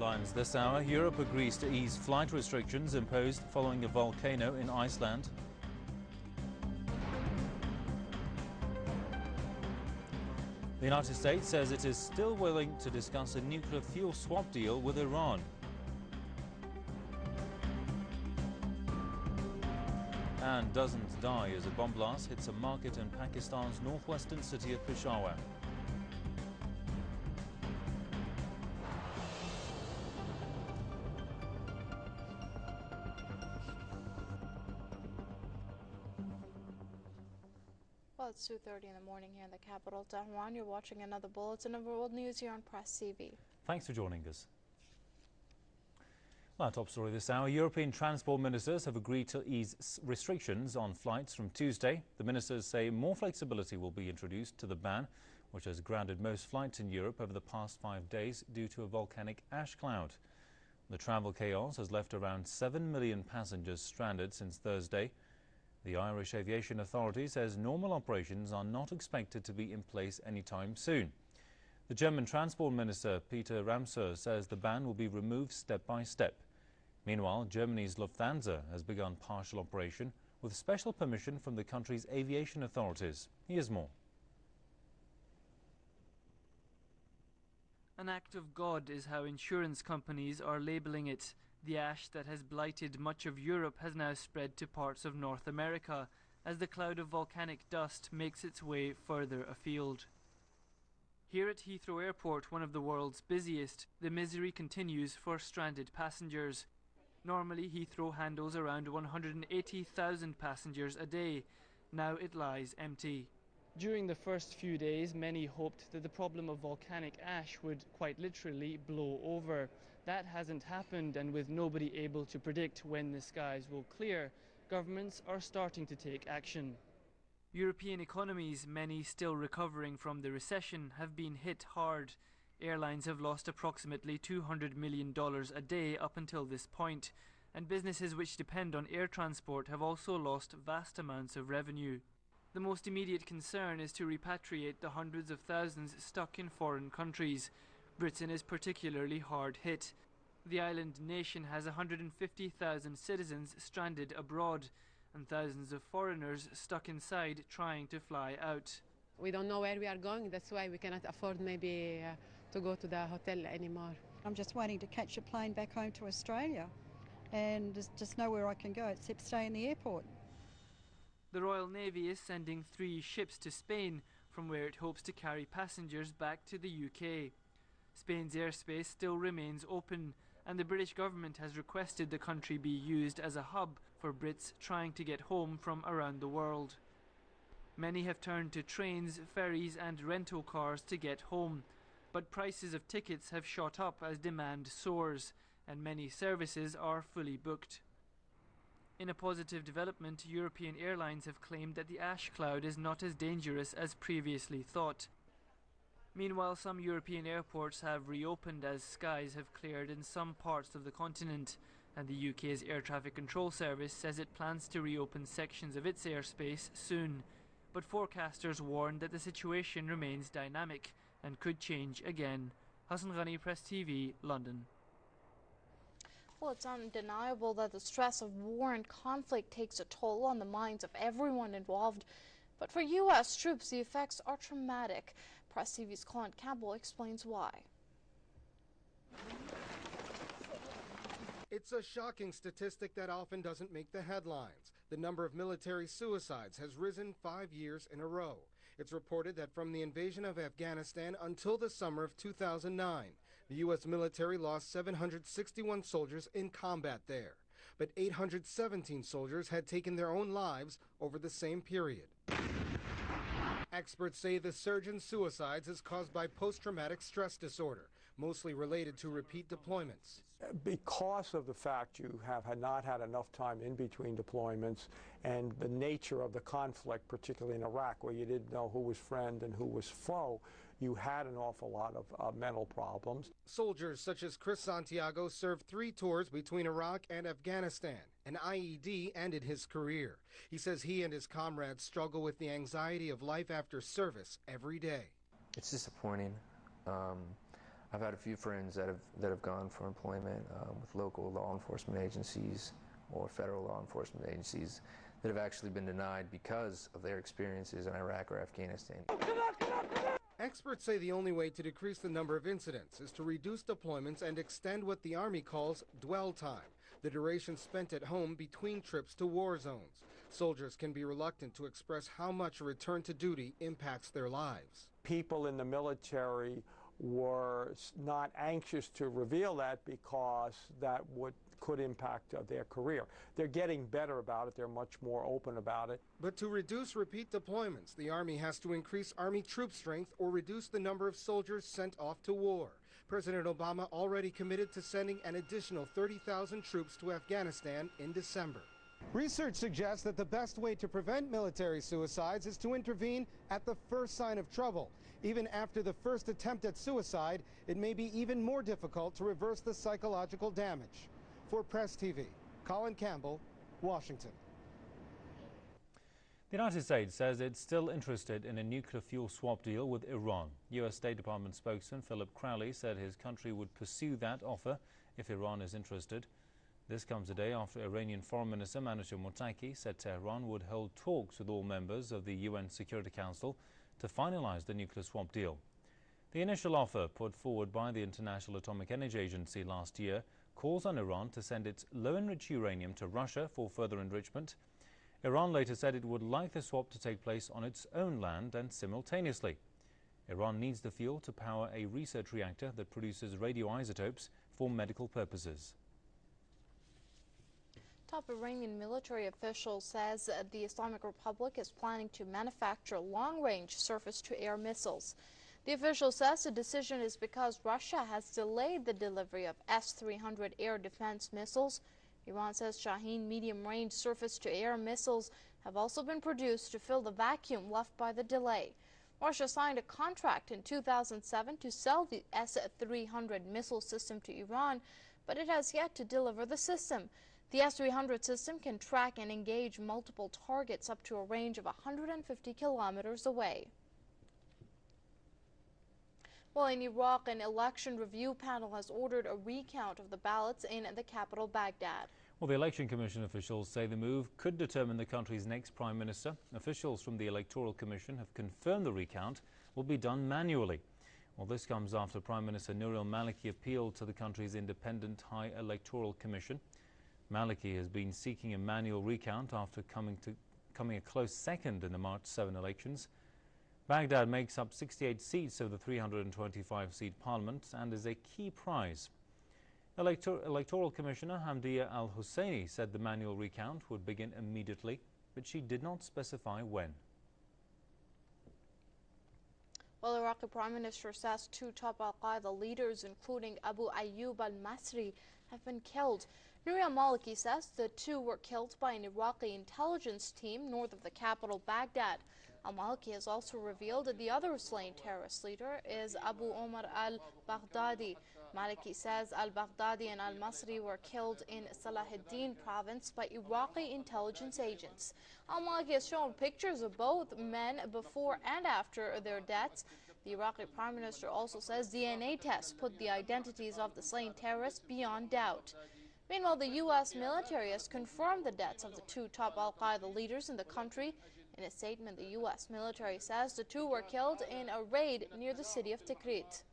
headlines this hour. Europe agrees to ease flight restrictions imposed following a volcano in Iceland. The United States says it is still willing to discuss a nuclear fuel swap deal with Iran. And dozens die as a bomb blast hits a market in Pakistan's northwestern city of Peshawar. Well, it's 2:30 in the morning here in the capital, Tehran. You're watching another bulletin of world news here on Press TV. Thanks for joining us. Well, our top story this hour. European transport ministers have agreed to ease restrictions on flights from Tuesday. The ministers say more flexibility will be introduced to the ban, which has grounded most flights in Europe over the past 5 days due to a volcanic ash cloud. The travel chaos has left around 7 million passengers stranded since Thursday. The Irish Aviation Authority says normal operations are not expected to be in place anytime soon. The German Transport Minister Peter Ramsauer says the ban will be removed step by step. Meanwhile, Germany's Lufthansa has begun partial operation with special permission from the country's aviation authorities. Here's more. An act of God is how insurance companies are labelling it. The ash that has blighted much of Europe has now spread to parts of North America as the cloud of volcanic dust makes its way further afield. Here at Heathrow Airport, one of the world's busiest, the misery continues for stranded passengers. Normally, Heathrow handles around 180,000 passengers a day. Now it lies empty. During the first few days, many hoped that the problem of volcanic ash would quite literally blow over. That hasn't happened, and with nobody able to predict when the skies will clear, governments are starting to take action. European economies, many still recovering from the recession, have been hit hard. Airlines have lost approximately $200 million a day up until this point, and businesses which depend on air transport have also lost vast amounts of revenue. The most immediate concern is to repatriate the hundreds of thousands stuck in foreign countries. Britain is particularly hard hit. The island nation has 150,000 citizens stranded abroad and thousands of foreigners stuck inside trying to fly out. We don't know where we are going, that's why we cannot afford maybe to go to the hotel anymore. I'm just waiting to catch a plane back home to Australia and just know where I can go except stay in the airport. The Royal Navy is sending 3 ships to Spain, from where it hopes to carry passengers back to the UK. Spain's airspace still remains open, and the British government has requested the country be used as a hub for Brits trying to get home from around the world. Many have turned to trains, ferries and rental cars to get home, but prices of tickets have shot up as demand soars, and many services are fully booked. In a positive development, European airlines have claimed that the ash cloud is not as dangerous as previously thought. Meanwhile, some European airports have reopened as skies have cleared in some parts of the continent, and the UK's Air Traffic Control Service says it plans to reopen sections of its airspace soon. But forecasters warn that the situation remains dynamic and could change again. Hassan Ghani, Press TV, London. Well, it's undeniable that the stress of war and conflict takes a toll on the minds of everyone involved. But for U.S. troops, the effects are traumatic. Press TV's Clint Campbell explains why. It's a shocking statistic that often doesn't make the headlines. The number of military suicides has risen 5 years in a row. It's reported that from the invasion of Afghanistan until the summer of 2009, the U.S. military lost 761 soldiers in combat there. But 817 soldiers had taken their own lives over the same period. Experts say the surge in suicides is caused by post-traumatic stress disorder, mostly related to repeat deployments. Because of the fact you have not had enough time in between deployments and the nature of the conflict, particularly in Iraq, where you didn't know who was friend and who was foe, you had an awful lot of mental problems. Soldiers such as Chris Santiago served 3 tours between Iraq and Afghanistan. An IED ended his career. He says he and his comrades struggle with the anxiety of life after service every day. It's disappointing. I've had a few friends that have gone for employment with local law enforcement agencies or federal law enforcement agencies that have actually been denied because of their experiences in Iraq or Afghanistan. Experts say the only way to decrease the number of incidents is to reduce deployments and extend what the Army calls dwell time, the duration spent at home between trips to war zones. Soldiers can be reluctant to express how much a return to duty impacts their lives. People in the military were not anxious to reveal that because that could impact their career. They're getting better about it. They're much more open about it. But to reduce repeat deployments, the Army has to increase Army troop strength or reduce the number of soldiers sent off to war. President Obama already committed to sending an additional 30,000 troops to Afghanistan in December. Research suggests that the best way to prevent military suicides is to intervene at the first sign of trouble. Even after the first attempt at suicide, it may be even more difficult to reverse the psychological damage. For Press TV, Colin Campbell, Washington. The United States says it's still interested in a nuclear fuel swap deal with Iran. U.S. State Department spokesman Philip Crowley said his country would pursue that offer if Iran is interested. This comes a day after Iranian Foreign Minister Mansour Mottaki said Tehran would hold talks with all members of the UN Security Council to finalize the nuclear swap deal. The initial offer put forward by the International Atomic Energy Agency last year calls on Iran to send its low-enriched uranium to Russia for further enrichment. Iran later said it would like the swap to take place on its own land and simultaneously. Iran needs the fuel to power a research reactor that produces radioisotopes for medical purposes. Top Iranian military official says the Islamic Republic is planning to manufacture long-range surface-to-air missiles. The official says the decision is because Russia has delayed the delivery of S-300 air defense missiles. Iran says Shaheen medium-range surface-to-air missiles have also been produced to fill the vacuum left by the delay. Russia signed a contract in 2007 to sell the S-300 missile system to Iran, but it has yet to deliver the system. The S-300 system can track and engage multiple targets up to a range of 150 kilometers away. Well, in Iraq, an election review panel has ordered a recount of the ballots in the capital, Baghdad. Well, the Election Commission officials say the move could determine the country's next prime minister. Officials from the Electoral Commission have confirmed the recount will be done manually. Well, this comes after Prime Minister Nouri al-Maliki appealed to the country's independent High Electoral Commission. Maliki has been seeking a manual recount after coming a close second in the March 7 elections. Baghdad makes up 68 seats of the 325-seat parliament and is a key prize. Electoral Commissioner Hamdiya al-Husseini said the manual recount would begin immediately, but she did not specify when. Well, Iraqi Prime Minister says two top al-Qaeda leaders, including Abu Ayyub al-Masri, have been killed. Nouri al-Maliki says the two were killed by an Iraqi intelligence team north of the capital, Baghdad. Al-Maliki has also revealed that the other slain terrorist leader is Abu Omar al-Baghdadi. Maliki says al-Baghdadi and al-Masri were killed in Salahuddin province by Iraqi intelligence agents. Al-Maliki has shown pictures of both men before and after their deaths. The Iraqi Prime Minister also says DNA tests put the identities of the slain terrorists beyond doubt. Meanwhile, the U.S. military has confirmed the deaths of the two top al-Qaeda leaders in the country. In a statement, the U.S. military says the two were killed in a raid near the city of Tikrit.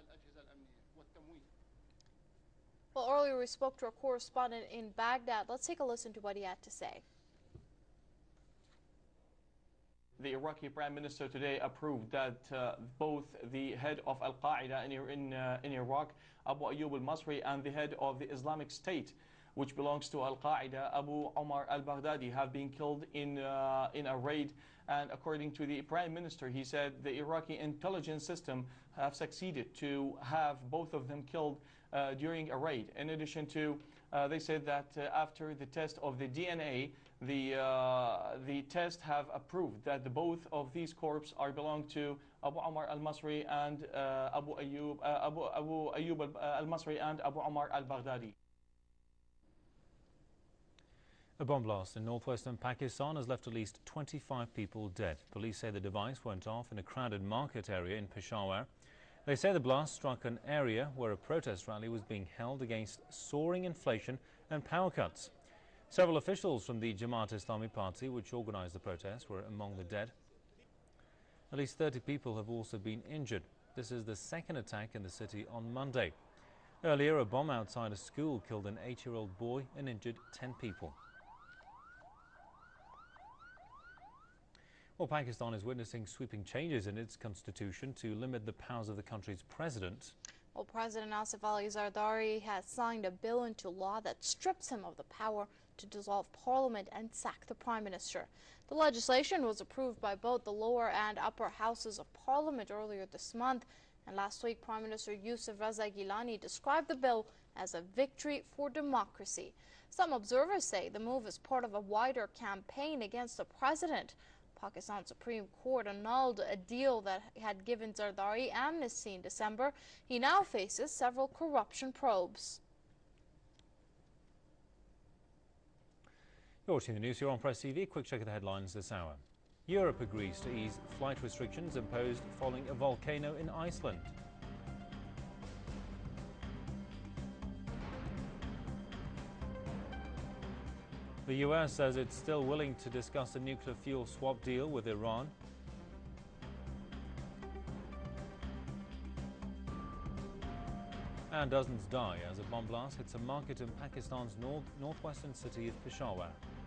Well, earlier we spoke to a correspondent in Baghdad. Let's take a listen to what he had to say. The Iraqi Prime Minister today approved that both the head of Al-Qaeda in Iraq, Abu Ayyub al-Masri, and the head of the Islamic State, which belongs to Al-Qaeda, Abu Omar al-Baghdadi, have been killed in a raid. And according to the Prime Minister, he said the Iraqi intelligence system have succeeded to have both of them killed during a raid. In addition to, they said that after the test of the DNA, the test have approved that both of these corpses belong to Abu Omar al-Masri and Abu Ayyub al-Masri and Abu Omar al-Baghdadi. A bomb blast in northwestern Pakistan has left at least 25 people dead. Police say the device went off in a crowded market area in Peshawar. They say the blast struck an area where a protest rally was being held against soaring inflation and power cuts. Several officials from the Jamaat Islami Party, which organised the protest, were among the dead. At least 30 people have also been injured. This is the second attack in the city on Monday. Earlier, a bomb outside a school killed an 8-year-old boy and injured 10 people. Well, Pakistan is witnessing sweeping changes in its constitution to limit the powers of the country's president. Well, President Asif Ali Zardari has signed a bill into law that strips him of the power to dissolve parliament and sack the prime minister. The legislation was approved by both the lower and upper houses of parliament earlier this month. And last week, Prime Minister Yusuf Raza Gilani described the bill as a victory for democracy. Some observers say the move is part of a wider campaign against the president. Pakistan's Supreme Court annulled a deal that had given Zardari amnesty in December. He now faces several corruption probes. You're watching the news here on Press TV. Quick check of the headlines this hour. Europe agrees to ease flight restrictions imposed following a volcano in Iceland. The US says it's still willing to discuss a nuclear fuel swap deal with Iran. And dozens die as a bomb blast hits a market in Pakistan's northwestern city of Peshawar.